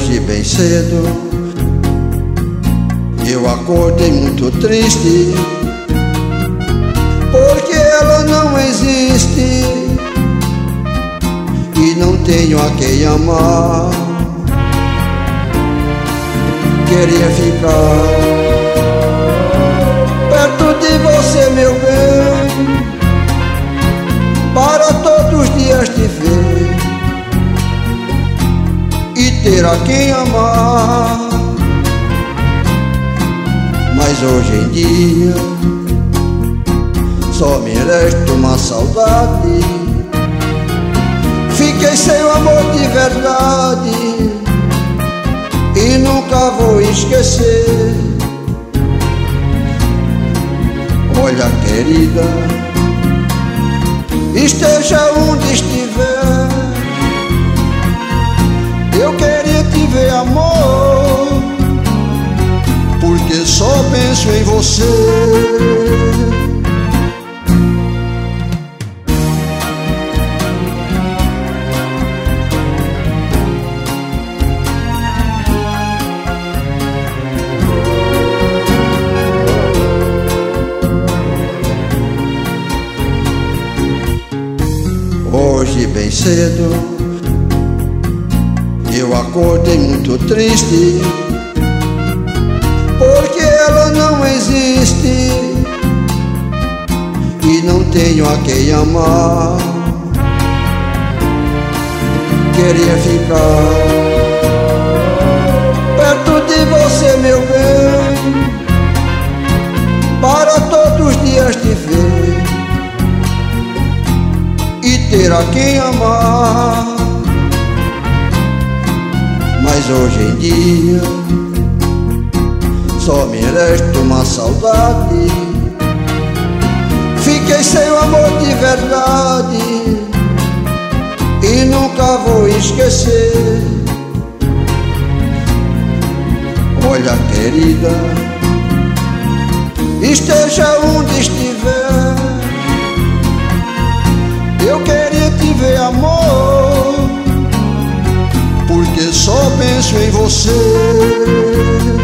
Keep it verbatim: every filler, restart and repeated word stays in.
Hoje bem cedo eu acordei muito triste, porque ela não existe e não tenho a quem amar. Queria ficar perto de você, meu bem, para todos os dias te ver e ter a quem amar. Mas hoje em dia só me resta uma saudade. Fiquei sem o amor de verdade e nunca vou esquecer. Olha, querida, esteja onde estiver, eu queria te ver, amor, porque só penso em você. Hoje bem cedo eu acordei muito triste, porque ela não existe e não tenho a quem amar. Queria ficar perto de você, meu bem, para todos os dias te ver e ter a quem amar. Mas hoje em dia só me resta uma saudade. Fiquei sem o amor de verdade e nunca vou esquecer. Olha, querida, esteja onde estiver, eu queria te ver, amor, porque só penso em você.